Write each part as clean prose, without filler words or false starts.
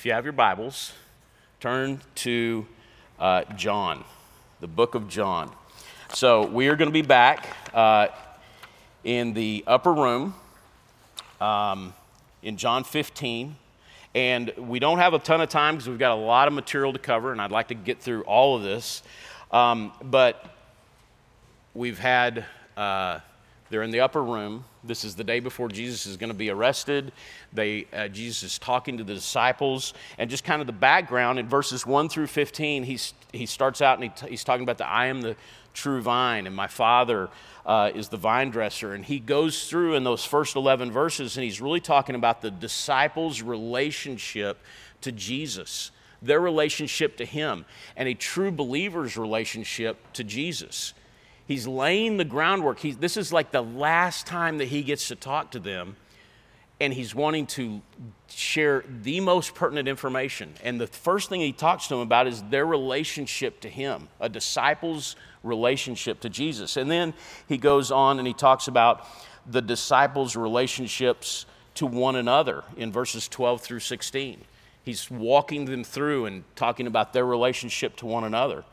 If you have your Bibles, turn to John, the book of John. So we are going to be back in the upper room in John 15. And we don't have a ton of time because we've got a lot of material to cover, and I'd like to get through all of this. But we've had, they're in the upper room. This is the day before Jesus is going to be arrested. Jesus is talking to the disciples, and just kind of the background in verses 1 through 15, he starts out and he's talking about I am the true vine, and my Father is the vine dresser. And he goes through in those first 11 verses, and he's really talking about the disciples' relationship to Jesus, their relationship to him, and a true believer's relationship to Jesus. He's laying the groundwork. This is like the last time that he gets to talk to them, and he's wanting to share the most pertinent information. And the first thing he talks to them about is their relationship to him, a disciple's relationship to Jesus. And then he goes on and he talks about the disciples' relationships to one another in verses 12 through 16. He's walking them through and talking about their relationship to one another.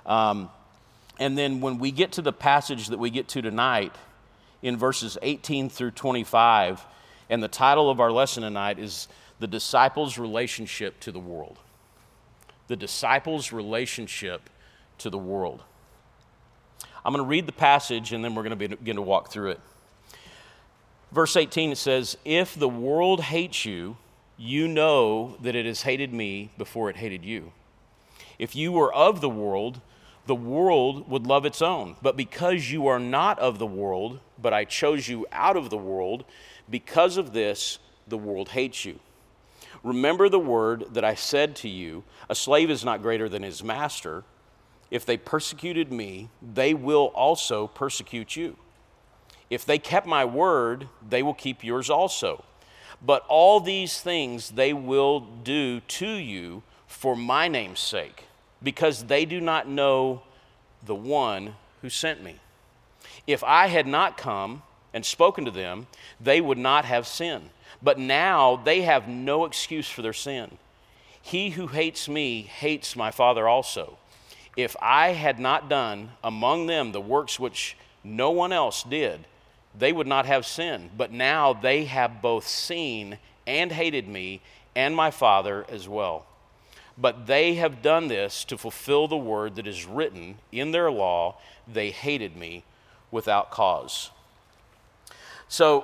And then when we get to the passage that we get to tonight, in verses 18 through 25, and the title of our lesson tonight is The Disciples' Relationship to the World. The Disciples' Relationship to the World. I'm going to read the passage, and then we're going to begin to walk through it. Verse 18, it says, "If the world hates you, you know that it has hated me before it hated you. If you were of the world would love its own. But because you are not of the world, but I chose you out of the world, because of this, the world hates you. Remember the word that I said to you, a slave is not greater than his master. If they persecuted me, they will also persecute you. If they kept my word, they will keep yours also. But all these things they will do to you for my name's sake, because they do not know the one who sent me. If I had not come and spoken to them, they would not have sinned. But now they have no excuse for their sin. He who hates me hates my Father also. If I had not done among them the works which no one else did, they would not have sinned. But now they have both seen and hated me and my Father as well. But they have done this to fulfill the word that is written in their law. They hated me without cause." So,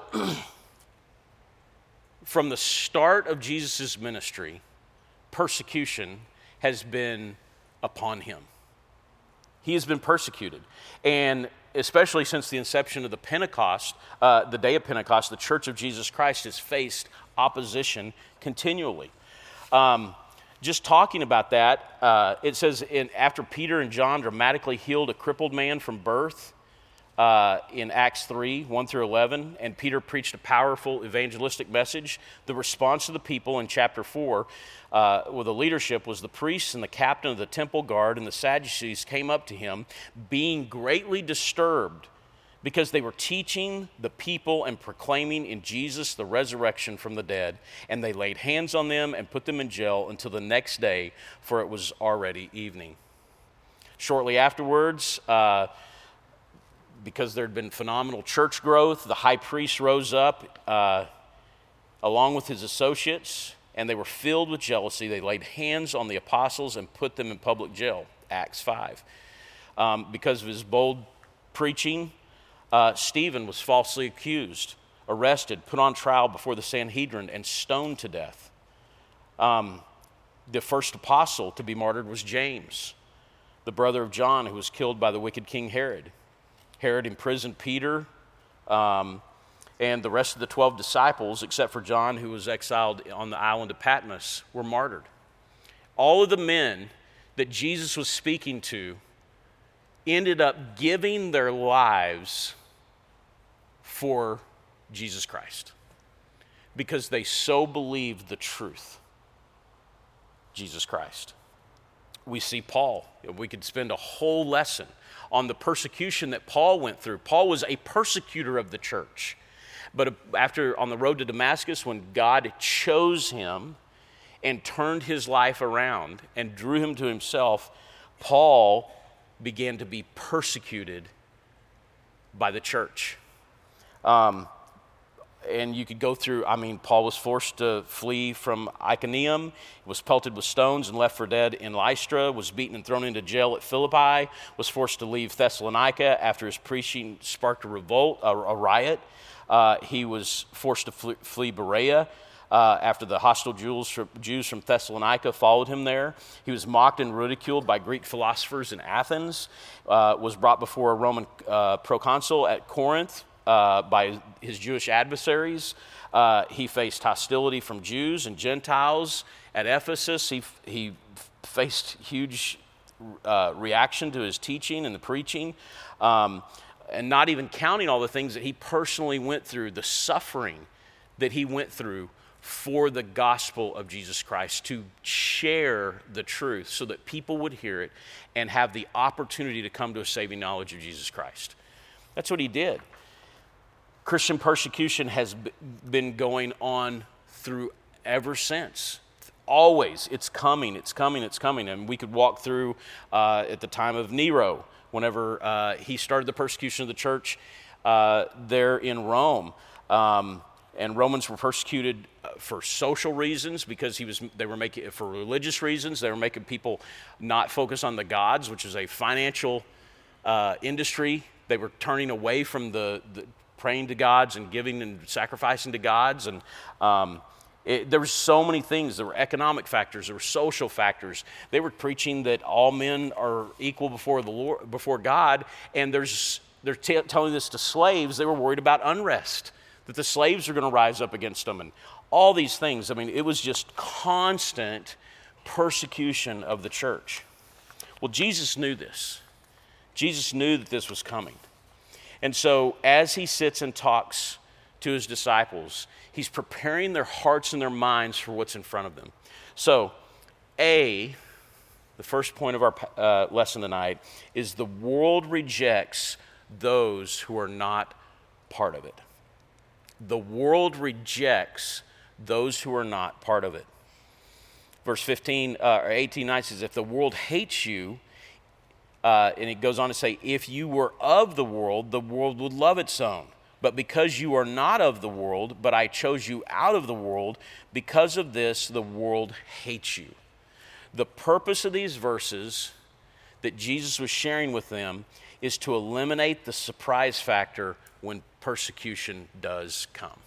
from the start of Jesus' ministry, persecution has been upon him. He has been persecuted. And especially since the inception of the Pentecost, the day of Pentecost, the Church of Jesus Christ has faced opposition continually. Just talking about that, it says after Peter and John dramatically healed a crippled man from birth in Acts 3, 1 through 11, and Peter preached a powerful evangelistic message, the response of the people in chapter 4 with the leadership was the priests and the captain of the temple guard and the Sadducees came up to him, being greatly disturbed because they were teaching the people and proclaiming in Jesus the resurrection from the dead, and they laid hands on them and put them in jail until the next day, for it was already evening. Shortly afterwards, because there had been phenomenal church growth, the high priest rose up along with his associates, and they were filled with jealousy. They laid hands on the apostles and put them in public jail, Acts 5. Because of his bold preaching, Stephen was falsely accused, arrested, put on trial before the Sanhedrin, and stoned to death. The first apostle to be martyred was James, the brother of John, who was killed by the wicked King Herod. Herod imprisoned Peter and the rest of the 12 disciples, except for John, who was exiled on the island of Patmos, were martyred. All of the men that Jesus was speaking to ended up giving their lives for Jesus Christ because they so believed the truth, Jesus Christ. We see Paul. We could spend a whole lesson on the persecution that Paul went through. Paul was a persecutor of the church. But after on the road to Damascus, when God chose him and turned his life around and drew him to himself, Paul began to be persecuted by the church. And you could go through, Paul was forced to flee from Iconium, was pelted with stones and left for dead in Lystra, was beaten and thrown into jail at Philippi, was forced to leave Thessalonica after his preaching sparked a revolt, a riot. He was forced to flee Berea after the hostile Jews from Thessalonica followed him there. He was mocked and ridiculed by Greek philosophers in Athens, was brought before a Roman proconsul at Corinth by his Jewish adversaries. He faced hostility from Jews and Gentiles at Ephesus. He faced huge reaction to his teaching and the preaching, and not even counting all the things that he personally went through, the suffering that he went through for the gospel of Jesus Christ, to share the truth so that people would hear it and have the opportunity to come to a saving knowledge of Jesus Christ. That's what he did. Christian persecution has been going on through ever since. Always. It's coming, it's coming, it's coming. And we could walk through at the time of Nero, whenever he started the persecution of the church there in Rome. And Romans were persecuted for social reasons because they were making, for religious reasons, they were making people not focus on the gods, which is a financial industry. They were turning away from the praying to gods and giving and sacrificing to gods. And there were so many things. There were economic factors. There were social factors. They were preaching that all men are equal before the Lord, before God. And they're telling this to slaves. They were worried about unrest, that the slaves are going to rise up against them, and all these things. It was just constant persecution of the church. Well, Jesus knew this. Jesus knew that this was coming. And so as he sits and talks to his disciples, he's preparing their hearts and their minds for what's in front of them. So, the first point of our lesson tonight is the world rejects those who are not part of it. The world rejects those who are not part of it. Verse 18:9 says, if the world hates you, and it goes on to say, if you were of the world would love its own. But because you are not of the world, but I chose you out of the world, because of this, the world hates you. The purpose of these verses that Jesus was sharing with them is to eliminate the surprise factor when persecution does come.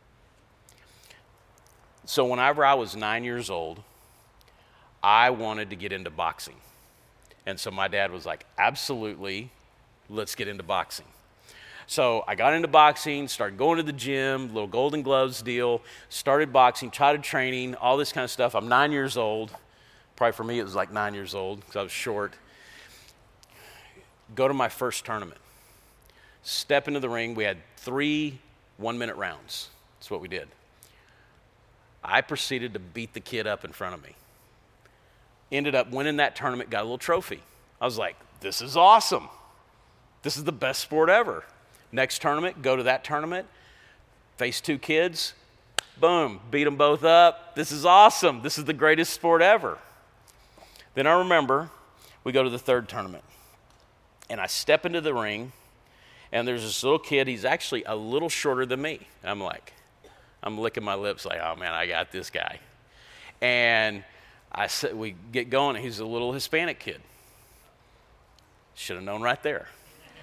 So whenever I was 9 years old, I wanted to get into boxing. And so my dad was like, absolutely, let's get into boxing. So I got into boxing, started going to the gym, little Golden Gloves deal, started boxing, started training, all this kind of stuff. I'm 9 years old. Probably for me it was like 9 years old because I was short. Go to my first tournament. Step into the ring. We had 3 one-minute rounds. That's what we did. I proceeded to beat the kid up in front of me. Ended up winning that tournament, got a little trophy. I was like, this is awesome. This is the best sport ever. Next tournament, go to that tournament, face 2 kids, boom, beat them both up. This is awesome. This is the greatest sport ever. Then I remember we go to the 3rd tournament, and I step into the ring, and there's this little kid. He's actually a little shorter than me. I'm licking my lips like, oh man, I got this guy. And we get going, and he's a little Hispanic kid. Should have known right there.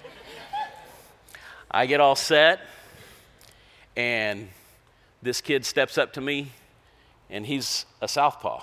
I get all set, and this kid steps up to me, and he's a southpaw.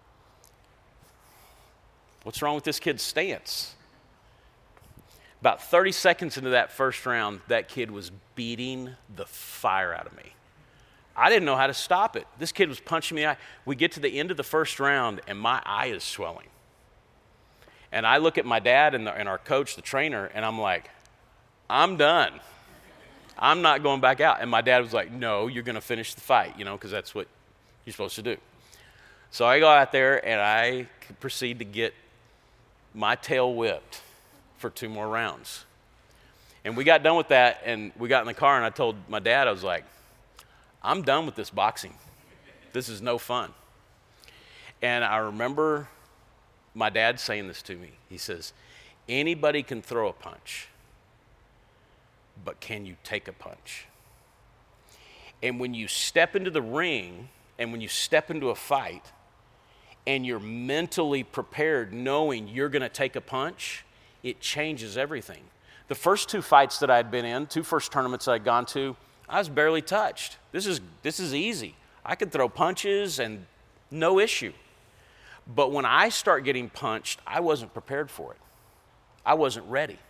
What's wrong with this kid's stance? About 30 seconds into that first round, that kid was beating the fire out of me. I didn't know how to stop it. This kid was punching me in the eye. We get to the end of the first round, and my eye is swelling. And I look at my dad and our coach, the trainer, and I'm like, I'm done. I'm not going back out. And my dad was like, no, you're going to finish the fight, because that's what you're supposed to do. So I go out there, and I proceed to get my tail whipped for 2 more rounds. And we got done with that, and we got in the car, and I told my dad, I was like, I'm done with this boxing. This is no fun. And I remember my dad saying this to me. He says, anybody can throw a punch, but can you take a punch? And when you step into the ring and when you step into a fight and you're mentally prepared knowing you're going to take a punch, it changes everything. The first two fights that I'd been in, two first tournaments I'd gone to, I was barely touched. This is easy. I could throw punches and no issue. But when I start getting punched, I wasn't prepared for it. I wasn't ready.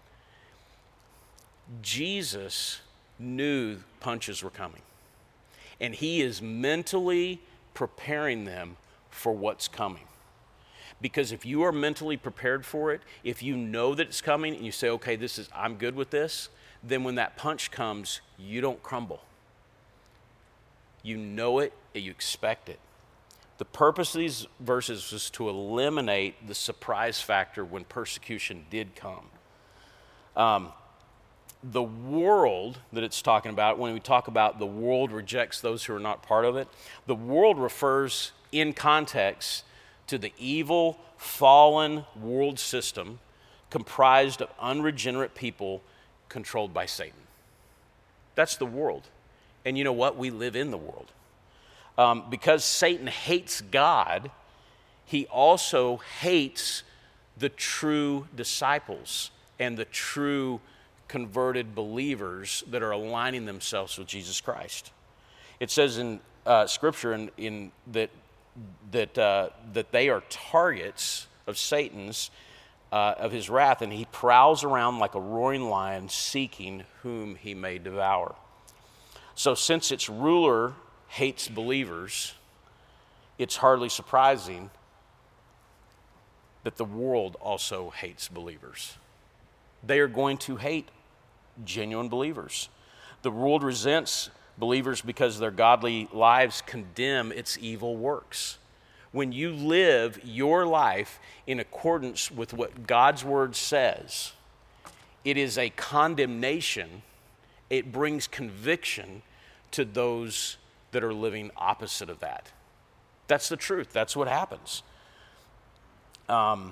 Jesus knew punches were coming. And he is mentally preparing them for what's coming. Because if you are mentally prepared for it, if you know that it's coming and you say, okay, I'm good with this, then when that punch comes, you don't crumble. You know it, you expect it. The purpose of these verses was to eliminate the surprise factor when persecution did come. The world that it's talking about, when we talk about the world rejects those who are not part of it, the world refers in context to the evil, fallen world system comprised of unregenerate people controlled by Satan. That's the world. And you know what? We live in the world. Because Satan hates God, he also hates the true disciples and the true converted believers that are aligning themselves with Jesus Christ. It says in Scripture that they are targets of Satan's, of his wrath, and he prowls around like a roaring lion seeking whom he may devour. So since its ruler hates believers, it's hardly surprising that the world also hates believers. They are going to hate genuine believers. The world resents believers because their godly lives condemn its evil works. When you live your life in accordance with what God's word says, it is a condemnation. It brings conviction to those that are living opposite of that. That's the truth. That's what happens. I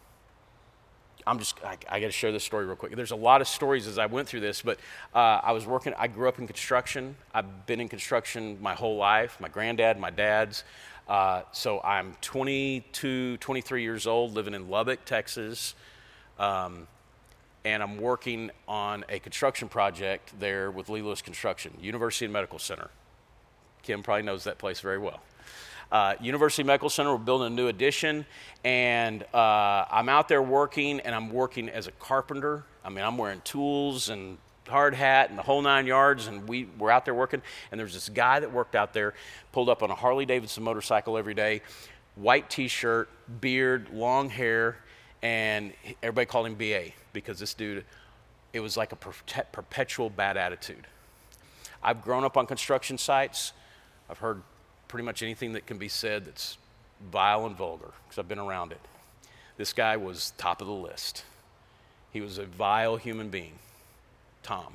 got to share this story real quick. There's a lot of stories as I went through this, but I grew up in construction. I've been in construction my whole life, my granddad, my dad's. So I'm 22, 23 years old, living in Lubbock, Texas. And I'm working on a construction project there with Lee Lewis Construction, University and Medical Center. Kim probably knows that place very well. University Medical Center, we're building a new addition, and I'm out there working, and I'm working as a carpenter. I mean, I'm wearing tools and hard hat and the whole 9 yards, and we're out there working, and there's this guy that worked out there, pulled up on a Harley-Davidson motorcycle every day, white T-shirt, beard, long hair, and everybody called him B.A. because this dude, it was like a perpetual bad attitude. I've grown up on construction sites. I've heard pretty much anything that can be said that's vile and vulgar because I've been around it. This guy was top of the list. He was a vile human being, Tom.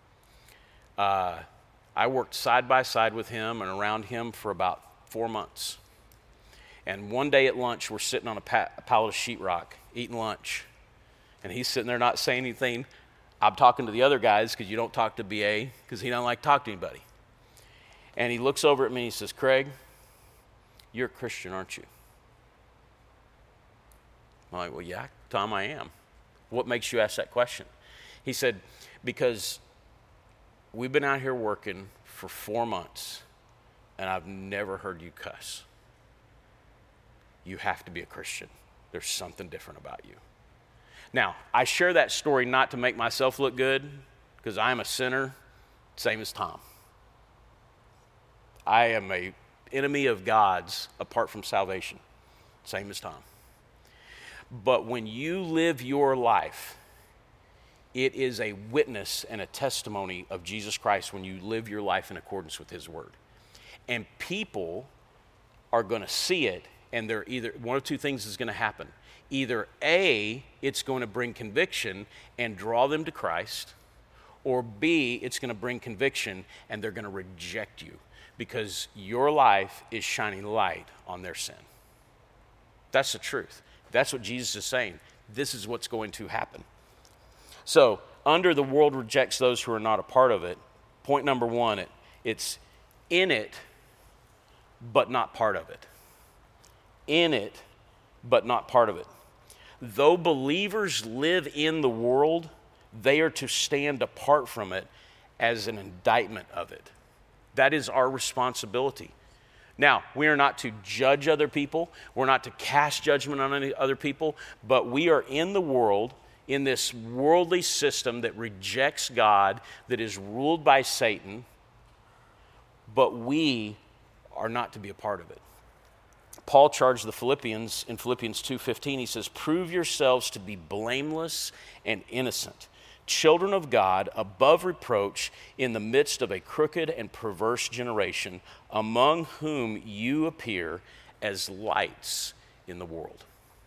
I worked side by side with him and around him for about 4 months. And one day at lunch, we're sitting on a pallet of sheetrock eating lunch. And he's sitting there not saying anything. I'm talking to the other guys because you don't talk to BA because he doesn't like to talk to anybody. And he looks over at me and he says, Craig, you're a Christian, aren't you? I'm like, well, yeah, Tom, I am. What makes you ask that question? He said, because we've been out here working for 4 months and I've never heard you cuss. You have to be a Christian. There's something different about you. Now, I share that story not to make myself look good because I am a sinner, same as Tom. I am an enemy of God's apart from salvation, same as Tom. But when you live your life, it is a witness and a testimony of Jesus Christ when you live your life in accordance with his word. And people are going to see it, and they're either, one of two things is going to happen. Either A, it's going to bring conviction and draw them to Christ, or B, it's going to bring conviction and they're going to reject you because your life is shining light on their sin. That's the truth. That's what Jesus is saying. This is what's going to happen. So, under the world rejects those who are not a part of it. Point number one, it's in it, but not part of it. In it, but not part of it. Though believers live in the world, they are to stand apart from it as an indictment of it. That is our responsibility. Now, we are not to judge other people. We're not to cast judgment on any other people, but we are in the world, in this worldly system that rejects God, that is ruled by Satan, but we are not to be a part of it. Paul charged the Philippians in Philippians 2:15. He says, "Prove yourselves to be blameless and innocent, children of God, above reproach, in the midst of a crooked and perverse generation, among whom you appear as lights in the world."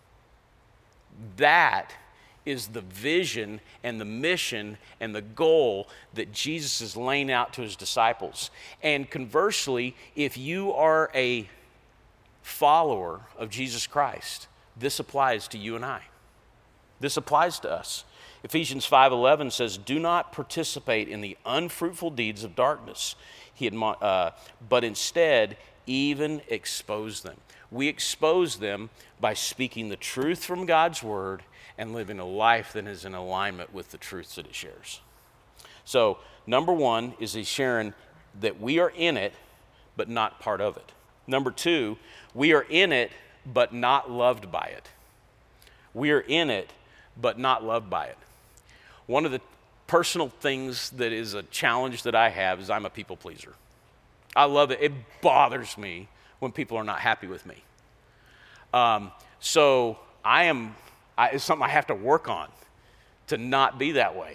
That is the vision and the mission and the goal that Jesus is laying out to his disciples. And conversely, if you are a follower of Jesus Christ, this applies to you and I. This applies to us. Ephesians 5:11 says, "Do not participate in the unfruitful deeds of darkness, but instead even expose them." We expose them by speaking the truth from God's word and living a life that is in alignment with the truths that it shares. So, number one is he's sharing that we are in it, but not part of it. Number two, we are in it, but not loved by it. We are in it, but not loved by it. One of the personal things that is a challenge that I have is I'm a people pleaser. I love it. It bothers me when people are not happy with me. So it's something I have to work on to not be that way.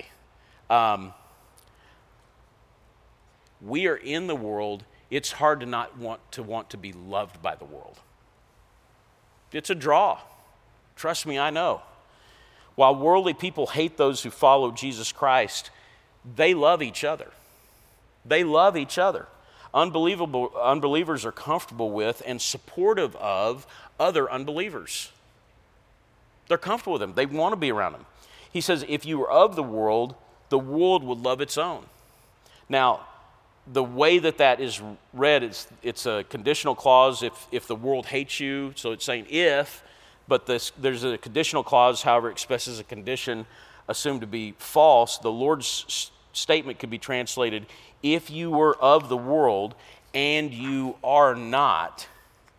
We are in the world. It's hard to not want to be loved by the world. It's a draw. Trust me, I know. While worldly people hate those who follow Jesus Christ, they love each other. They love each other. Unbelievers are comfortable with and supportive of other unbelievers. They're comfortable with them. They want to be around them. He says, if you were of the world would love its own. Now, the way that is read, it's a conditional clause if the world hates you. So it's saying if, but there's a conditional clause, however, expresses a condition assumed to be false. The Lord's statement could be translated, if you were of the world and you are not,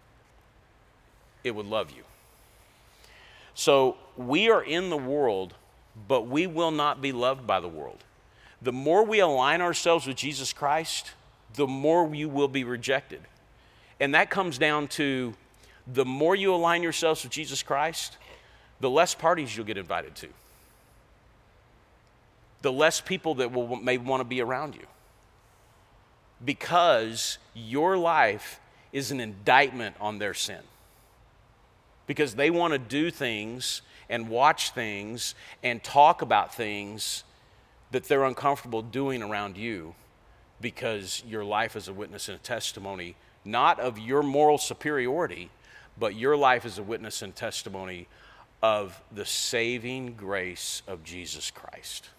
it would love you. So we are in the world, but we will not be loved by the world. The more we align ourselves with Jesus Christ, the more you will be rejected. And that comes down to the more you align yourselves with Jesus Christ, the less parties you'll get invited to. The less people that may want to be around you. Because your life is an indictment on their sin. Because they want to do things and watch things and talk about things that they're uncomfortable doing around you, because your life is a witness and a testimony, not of your moral superiority, but your life is a witness and testimony of the saving grace of Jesus Christ.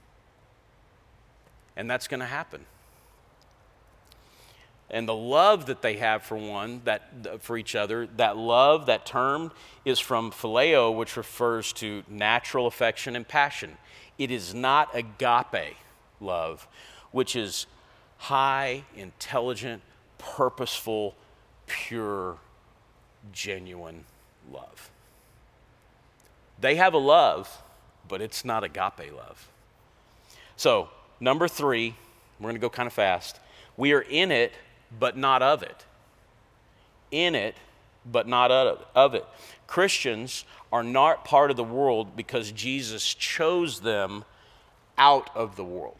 And that's going to happen. And the love that they have for each other, that love, that term is from phileo, which refers to natural affection and passion. It is not agape love, which is high, intelligent, purposeful, pure, genuine love. They have a love, but it's not agape love. So, number three, we're going to go kind of fast. We are in it, but not of it. In it, but not of it. Christians are not part of the world because Jesus chose them out of the world.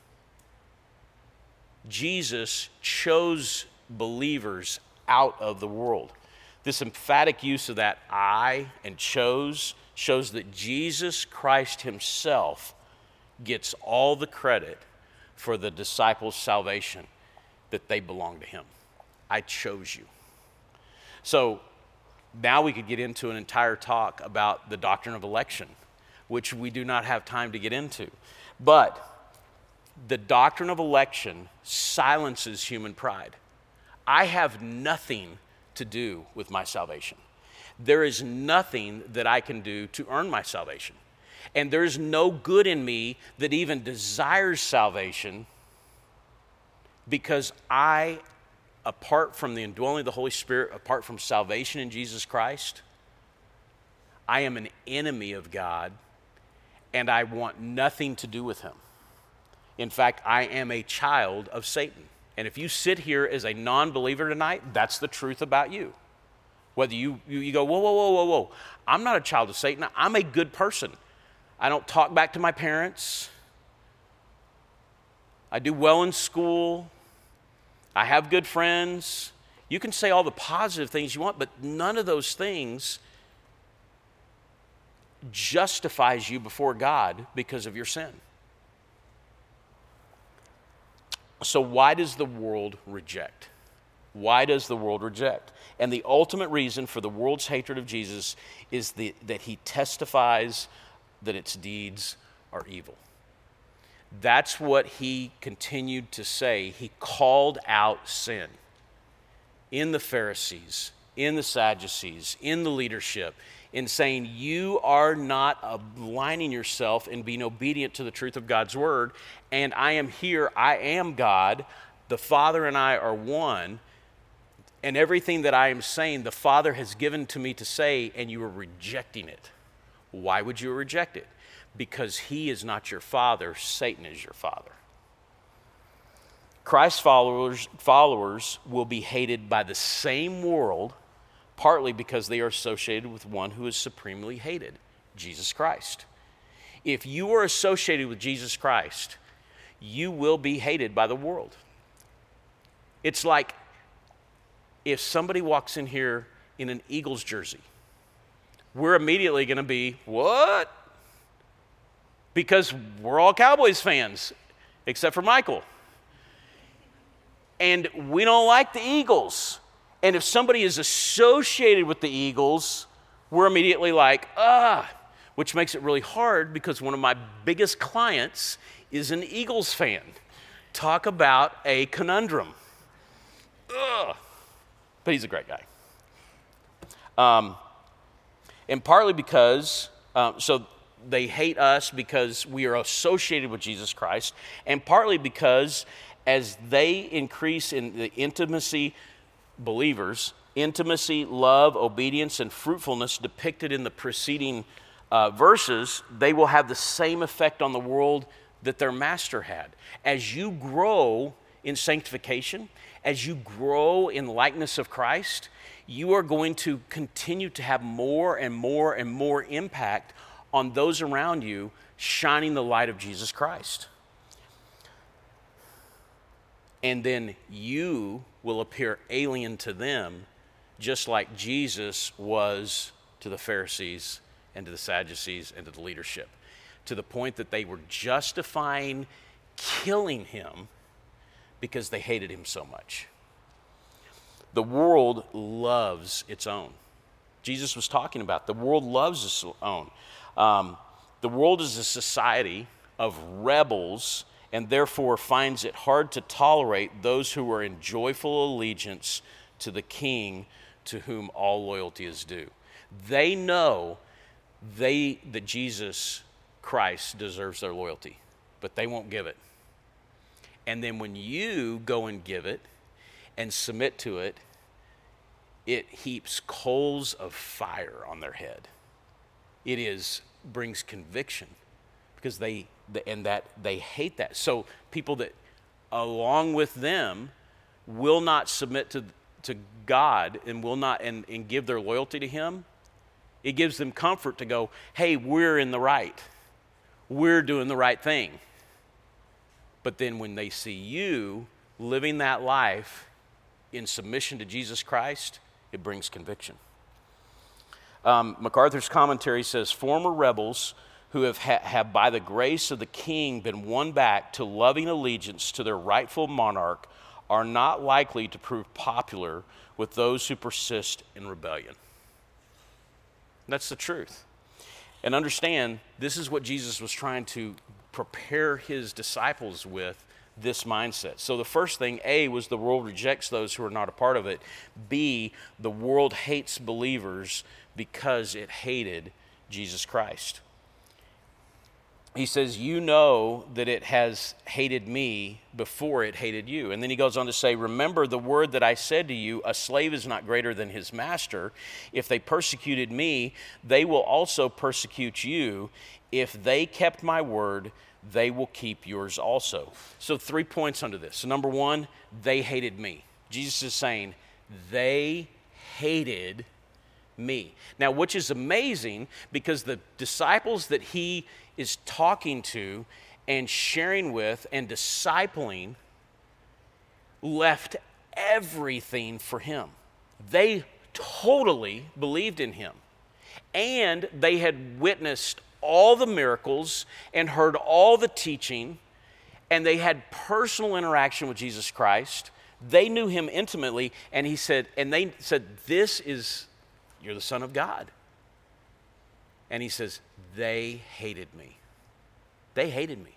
Jesus chose believers out of the world. This emphatic use of that I and chose shows that Jesus Christ himself gets all the credit for the disciples' salvation, that they belong to him. I chose you. So Now we could get into an entire talk about the doctrine of election, which we do not have time to get into. But the doctrine of election silences human pride. I have nothing to do with my salvation. There is nothing that I can do to earn my salvation. And there's no good in me that even desires salvation, because I, apart from the indwelling of the Holy Spirit, apart from salvation in Jesus Christ, I am an enemy of God, and I want nothing to do with him. In fact, I am a child of Satan. And if you sit here as a non-believer tonight, that's the truth about you. Whether you go, whoa. I'm not a child of Satan. I'm a good person. I don't talk back to my parents. I do well in school. I have good friends. You can say all the positive things you want, but none of those things justifies you before God because of your sin. So why does the world reject? Why does the world reject? And the ultimate reason for the world's hatred of Jesus is that he testifies that its deeds are evil. That's what he continued to say. He called out sin in the Pharisees, in the Sadducees, in the leadership, in saying, you are not aligning yourself and being obedient to the truth of God's word. And I am here, I am God, the Father and I are one, and everything that I am saying, the Father has given to me to say, and you are rejecting it. Why would you reject it? Because he is not your father, Satan is your father. Christ's followers will be hated by the same world, partly because they are associated with one who is supremely hated, Jesus Christ. If you are associated with Jesus Christ, you will be hated by the world. It's like if somebody walks in here in an Eagles jersey, we're immediately going to be, what? Because we're all Cowboys fans, except for Michael. And we don't like the Eagles. And if somebody is associated with the Eagles, we're immediately like, which makes it really hard because one of my biggest clients is an Eagles fan. Talk about a conundrum. But he's a great guy. And partly because, so they hate us because we are associated with Jesus Christ, and partly because as they increase in the intimacy, believers, intimacy, love, obedience, and fruitfulness depicted in the preceding verses, they will have the same effect on the world that their master had. As you grow in sanctification, as you grow in likeness of Christ, you are going to continue to have more and more and more impact on those around you, shining the light of Jesus Christ. And then you will appear alien to them, just like Jesus was to the Pharisees and to the Sadducees and to the leadership, to the point that they were justifying killing him because they hated him so much. The world loves its own. Jesus was talking about the world loves its own. The world is a society of rebels and therefore finds it hard to tolerate those who are in joyful allegiance to the King to whom all loyalty is due. They know that Jesus Christ deserves their loyalty, but they won't give it. And then when you go and give it and submit to it, it heaps coals of fire on their head. It brings conviction because they hate that. So people that along with them will not submit to God and will not and give their loyalty to him, it gives them comfort to go, hey, we're in the right. We're doing the right thing. But then when they see you living that life in submission to Jesus Christ, it brings conviction. MacArthur's commentary says, former rebels who have by the grace of the King been won back to loving allegiance to their rightful monarch are not likely to prove popular with those who persist in rebellion. That's the truth. And understand, this is what Jesus was trying to prepare his disciples with, this mindset. So the first thing, A, was the world rejects those who are not a part of it. B, the world hates believers because it hated Jesus Christ. He says, you know that it has hated me before it hated you. And then he goes on to say, remember the word that I said to you, a slave is not greater than his master. If they persecuted me, they will also persecute you. If they kept my word, they will keep yours also. So 3 points under this. So number one, they hated me. Jesus is saying, they hated me. Now, which is amazing, because the disciples that he is talking to and sharing with and discipling left everything for him. They totally believed in him. And they had witnessed all the miracles and heard all the teaching, and they had personal interaction with Jesus Christ. They knew him intimately, and they said, you're the Son of God. And he says, they hated me. They hated me.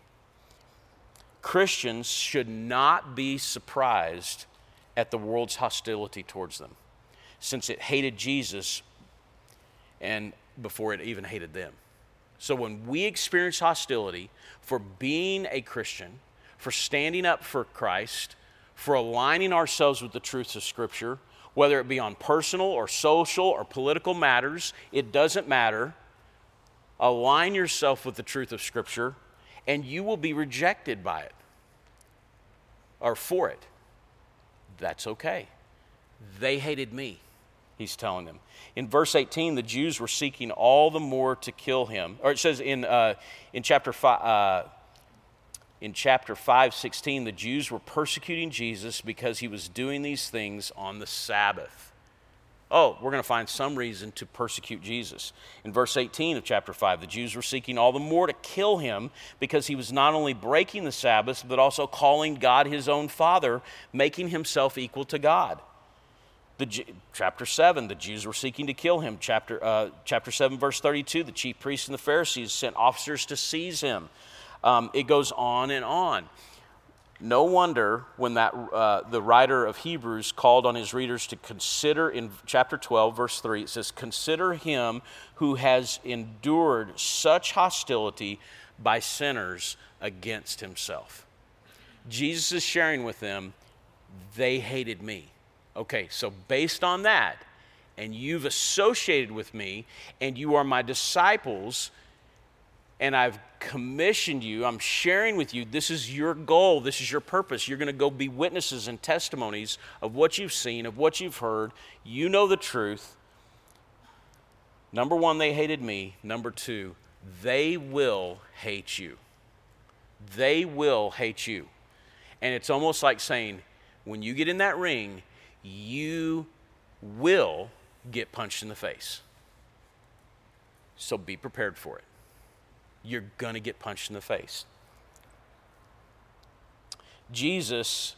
Christians should not be surprised at the world's hostility towards them, since it hated Jesus and before it even hated them. So when we experience hostility for being a Christian, for standing up for Christ, for aligning ourselves with the truths of Scripture, whether it be on personal or social or political matters, it doesn't matter. Align yourself with the truth of Scripture, and you will be rejected by it or for it. That's okay. They hated me, he's telling them. In verse 18, the Jews were seeking all the more to kill him. Or it says in chapter 5:16, the Jews were persecuting Jesus because he was doing these things on the Sabbath. Oh, we're going to find some reason to persecute Jesus. In verse 18 of chapter 5, the Jews were seeking all the more to kill him because he was not only breaking the Sabbath, but also calling God his own Father, making himself equal to God. Chapter 7, the Jews were seeking to kill him. Chapter 7, verse 32, the chief priests and the Pharisees sent officers to seize him. It goes on and on. No wonder when the writer of Hebrews called on his readers to consider, in chapter 12, verse 3, it says, consider him who has endured such hostility by sinners against himself. Jesus is sharing with them, they hated me. Okay, so based on that, and you've associated with me, and you are my disciples, and I've commissioned you, I'm sharing with you, this is your goal, this is your purpose. You're going to go be witnesses and testimonies of what you've seen, of what you've heard. You know the truth. Number one, they hated me. Number two, they will hate you. They will hate you. And it's almost like saying, when you get in that ring, you will get punched in the face. So be prepared for it. You're going to get punched in the face. Jesus'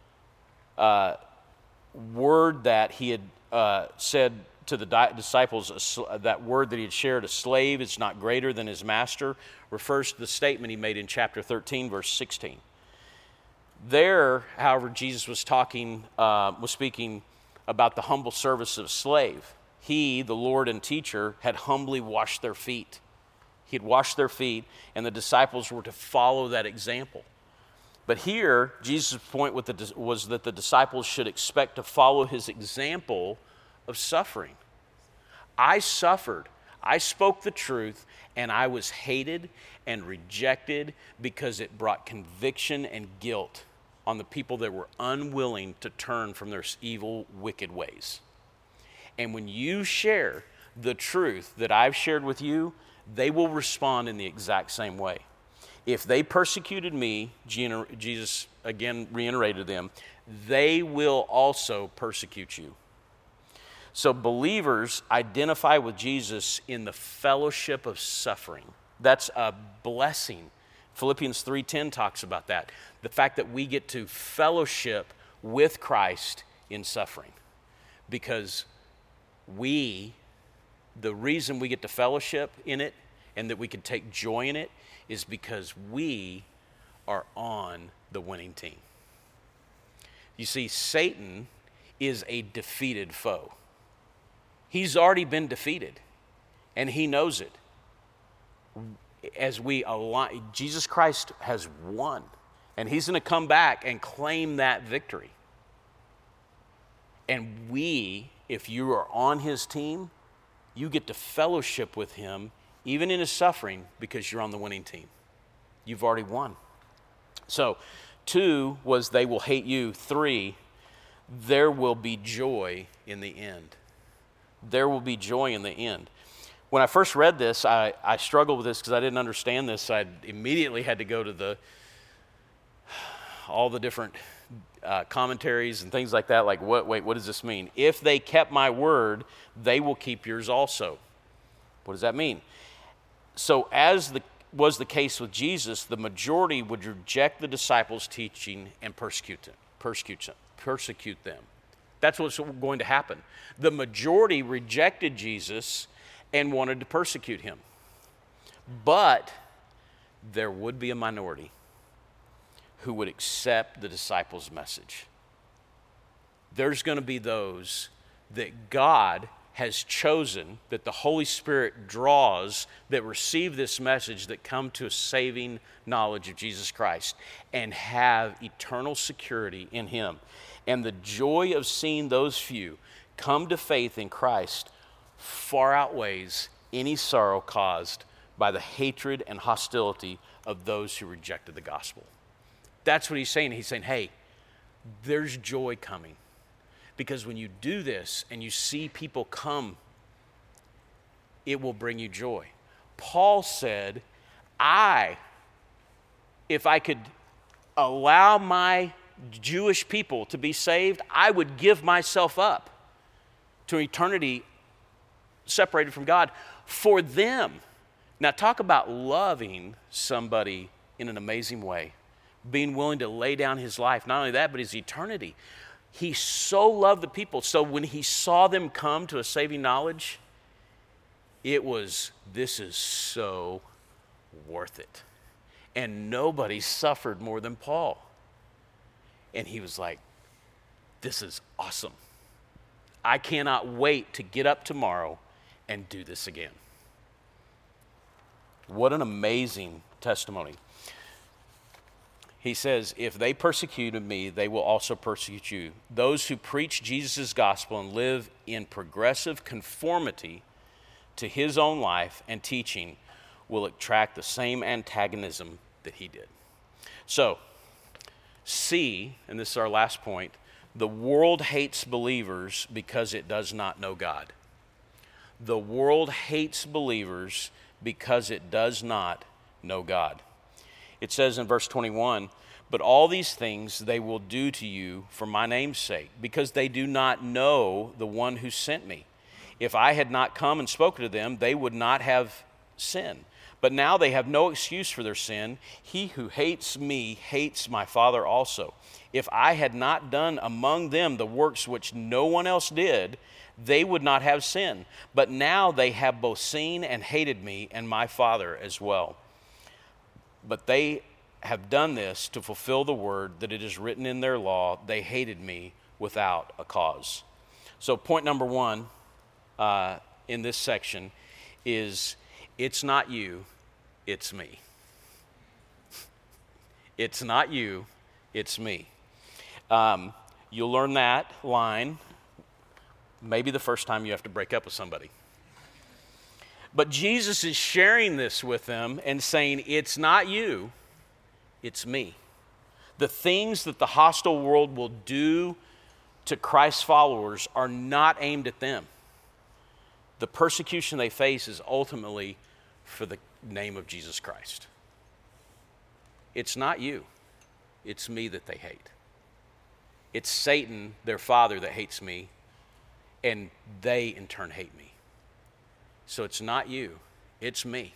word that he had said to the disciples, that word that he had shared, a slave is not greater than his master, refers to the statement he made in chapter 13, verse 16. There, however, Jesus was speaking about the humble service of a slave. He, the Lord and teacher, had humbly washed their feet. He had washed their feet, and the disciples were to follow that example. But here, Jesus' point was that the disciples should expect to follow his example of suffering. I suffered. I spoke the truth, and I was hated and rejected because it brought conviction and guilt on the people that were unwilling to turn from their evil, wicked ways. And when you share the truth that I've shared with you, they will respond in the exact same way. If they persecuted me, Jesus again reiterated them, they will also persecute you. So believers identify with Jesus in the fellowship of suffering. That's a blessing. Philippians 3:10 talks about that. The fact that we get to fellowship with Christ in suffering. Because we the reason we get to fellowship in it and that we can take joy in it is because we are on the winning team. You see, Satan is a defeated foe. He's already been defeated, and he knows it. As we align, Jesus Christ has won, and he's going to come back and claim that victory. And we, if you are on his team, you get to fellowship with him, even in his suffering, because you're on the winning team. You've already won. So, 2 was they will hate you. 3, there will be joy in the end. There will be joy in the end. When I first read this, I struggled with this because I didn't understand this. I immediately had to go to all the different commentaries and things like that. Like, what does this mean? If they kept my word, they will keep yours also. What does that mean? So as was the case with Jesus, the majority would reject the disciples' teaching and persecute them. That's what's going to happen. The majority rejected Jesus and wanted to persecute him. But there would be a minority who would accept the disciples' message. There's going to be those that God has chosen, that the Holy Spirit draws, that receive this message, that come to a saving knowledge of Jesus Christ and have eternal security in him. And the joy of seeing those few come to faith in Christ far outweighs any sorrow caused by the hatred and hostility of those who rejected the gospel. That's what he's saying. He's saying, hey, there's joy coming. Because when you do this and you see people come, it will bring you joy. Paul said, if I could allow my Jewish people to be saved, I would give myself up to eternity separated from God for them. Now talk about loving somebody in an amazing way, being willing to lay down his life. Not only that, but his eternity. He so loved the people. So when he saw them come to a saving knowledge, this is so worth it. And nobody suffered more than Paul. And he was like, this is awesome. I cannot wait to get up tomorrow and do this again. What an amazing testimony. He says, if they persecuted me, they will also persecute you. Those who preach Jesus' gospel and live in progressive conformity to his own life and teaching will attract the same antagonism that he did. So, C, and this is our last point, the world hates believers because it does not know God. The world hates believers because it does not know God. It says in verse 21, but all these things they will do to you for my name's sake, because they do not know the one who sent me. If I had not come and spoken to them, they would not have sinned. But now they have no excuse for their sin. He who hates me hates my Father also. If I had not done among them the works which no one else did, they would not have sinned. But now they have both seen and hated me and my Father as well. But they have done this to fulfill the word that it is written in their law, they hated me without a cause. So point number 1 in this section is, it's not you, it's me. It's not you, it's me. You'll learn that line maybe the first time you have to break up with somebody. But Jesus is sharing this with them and saying, it's not you, it's me. The things that the hostile world will do to Christ's followers are not aimed at them. The persecution they face is ultimately for the name of Jesus Christ. It's not you, it's me that they hate. It's Satan, their father, that hates me, and they in turn hate me. So it's not you, it's me.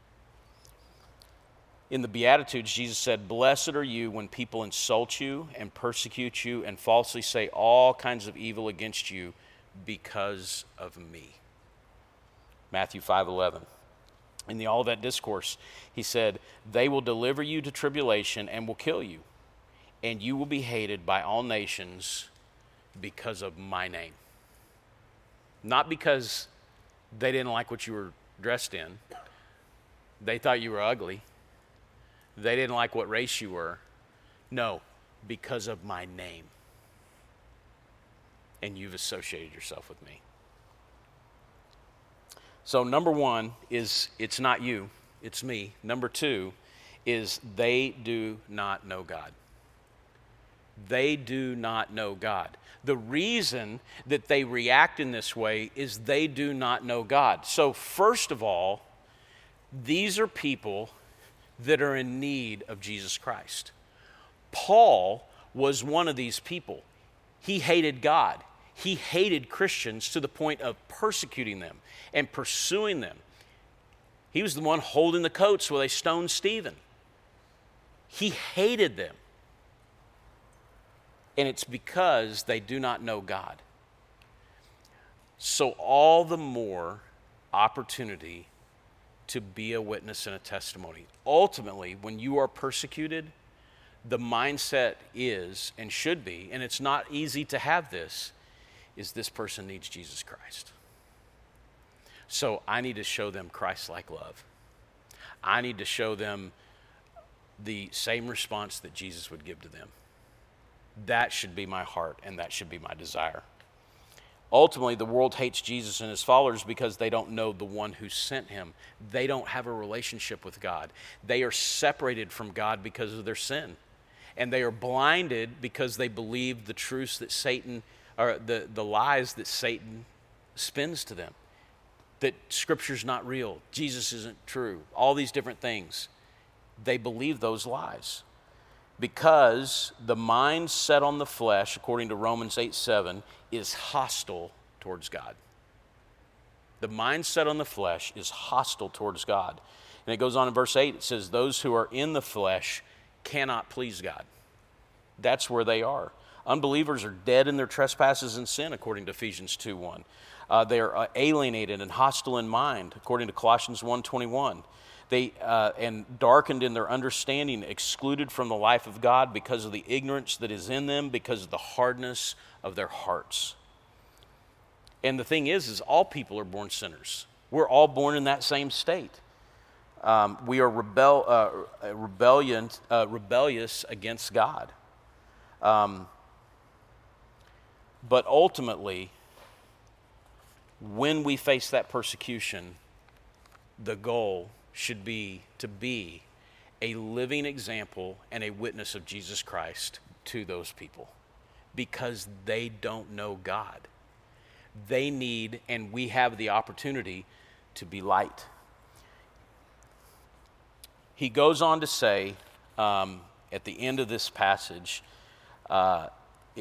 In the Beatitudes, Jesus said, blessed are you when people insult you and persecute you and falsely say all kinds of evil against you because of me. Matthew 5:11. In the Olivet Discourse, he said, "They will deliver you to tribulation and will kill you, and you will be hated by all nations because of my name." Not because they didn't like what you were dressed in. They thought you were ugly. They didn't like what race you were. No, because of my name. And you've associated yourself with me. So number one is it's not you, it's me. Number two is they do not know God. They do not know God. The reason that they react in this way is they do not know God. So first of all, these are people that are in need of Jesus Christ. Paul was one of these people. He hated God. He hated Christians to the point of persecuting them and pursuing them. He was the one holding the coats where they stoned Stephen. He hated them. And it's because they do not know God. So all the more opportunity to be a witness and a testimony. Ultimately, when you are persecuted, the mindset is, and should be, and it's not easy to have this, is this person needs Jesus Christ. So I need to show them Christ-like love. I need to show them the same response that Jesus would give to them. That should be my heart, and that should be my desire. Ultimately, the world hates Jesus and his followers because they don't know the one who sent him. They don't have a relationship with God. They are separated from God because of their sin. And they are blinded because they believe the truths that Satan, or the lies that Satan spins to them. That Scripture's not real, Jesus isn't true, all these different things. They believe those lies. Because the mind set on the flesh, according to Romans 8:7, is hostile towards God. The mind set on the flesh is hostile towards God. And it goes on in verse 8, it says, those who are in the flesh cannot please God. That's where they are. Unbelievers are dead in their trespasses and sin, according to Ephesians 2:1. They are alienated and hostile in mind, according to Colossians 1:21. They and darkened in their understanding, excluded from the life of God because of the ignorance that is in them, because of the hardness of their hearts. And the thing is all people are born sinners. We're all born in that same state. We are rebellious against God. But ultimately, when we face that persecution, the goal should be to be a living example and a witness of Jesus Christ to those people, because they don't know God. They need, and we have the opportunity to be light. He goes on to say, at the end of this passage, let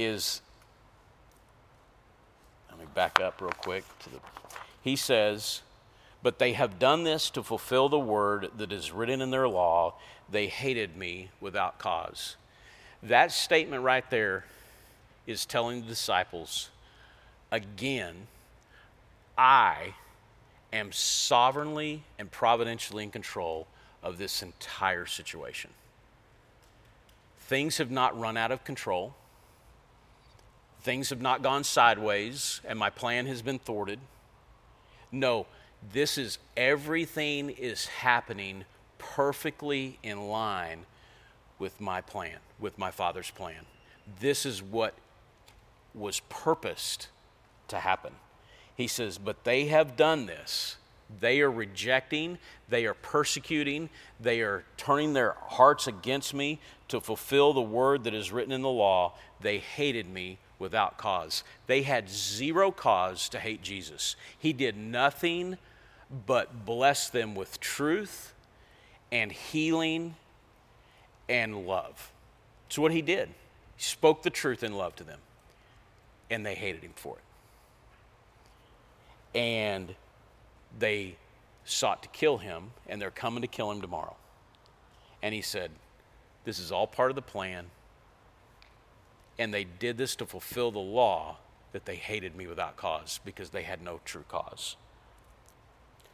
me back up real quick. He says, but they have done this to fulfill the word that is written in their law. They hated me without cause. That statement right there is telling the disciples, again, I am sovereignly and providentially in control of this entire situation. Things have not run out of control. Things have not gone sideways, and my plan has been thwarted. No, everything is happening perfectly in line with my plan, with my Father's plan. This is what was purposed to happen. He says, but they have done this. They are rejecting, they are persecuting, they are turning their hearts against me to fulfill the word that is written in the law. They hated me without cause. They had zero cause to hate Jesus. He did nothing but bless them with truth and healing and love. It's what he did. He spoke the truth in love to them, and they hated him for it. And they sought to kill him, and they're coming to kill him tomorrow. And he said, this is all part of the plan, and they did this to fulfill the law, that they hated me without cause, because they had no true cause.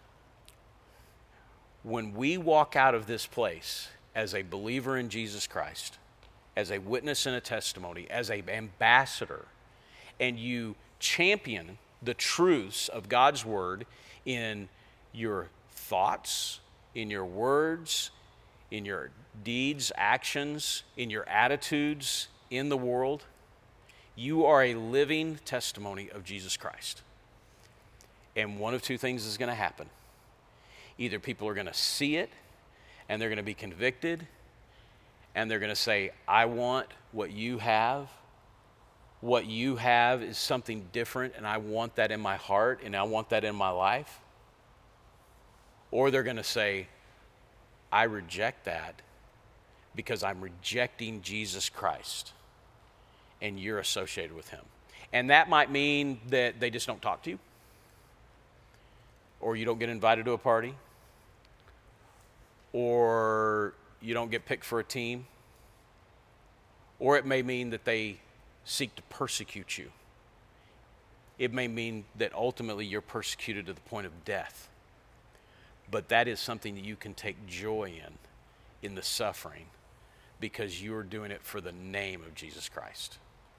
when we walk out of this place as a believer in Jesus Christ, as a witness and a testimony, as an ambassador, and you champion the truths of God's word in your thoughts, in your words, in your deeds, actions, in your attitudes in the world, you are a living testimony of Jesus Christ. And one of two things is going to happen. Either people are going to see it and they're going to be convicted and they're going to say, I want what you have. What you have is something different, and I want that in my heart, and I want that in my life. Or they're going to say, I reject that because I'm rejecting Jesus Christ, and you're associated with him. And that might mean that they just don't talk to you, or you don't get invited to a party, or you don't get picked for a team, or it may mean that they seek to persecute you. It may mean that ultimately you're persecuted to the point of death. But that is something that you can take joy in the suffering, because you're doing it for the name of Jesus Christ.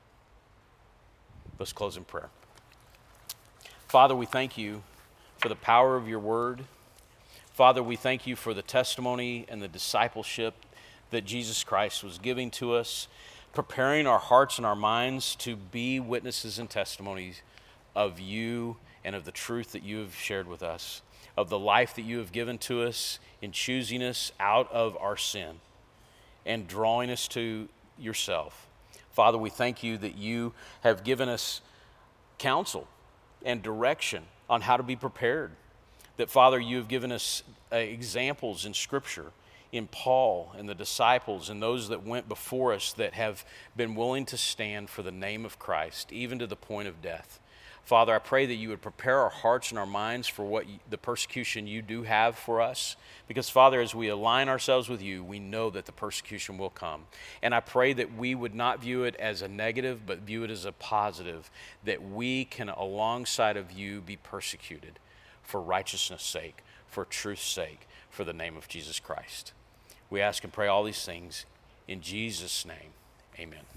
Let's close in prayer. Father, we thank you for the power of your word. Father, we thank you for the testimony and the discipleship that Jesus Christ was giving to us, preparing our hearts and our minds to be witnesses and testimonies of you and of the truth that you have shared with us, of the life that you have given to us in choosing us out of our sin and drawing us to yourself. Father, we thank you that you have given us counsel and direction on how to be prepared. That, Father, you have given us examples in Scripture, in Paul and the disciples and those that went before us that have been willing to stand for the name of Christ, even to the point of death. Father, I pray that you would prepare our hearts and our minds for the persecution you do have for us. Because, Father, as we align ourselves with you, we know that the persecution will come. And I pray that we would not view it as a negative, but view it as a positive, that we can, alongside of you, be persecuted for righteousness' sake, for truth's sake, for the name of Jesus Christ. We ask and pray all these things in Jesus' name. Amen.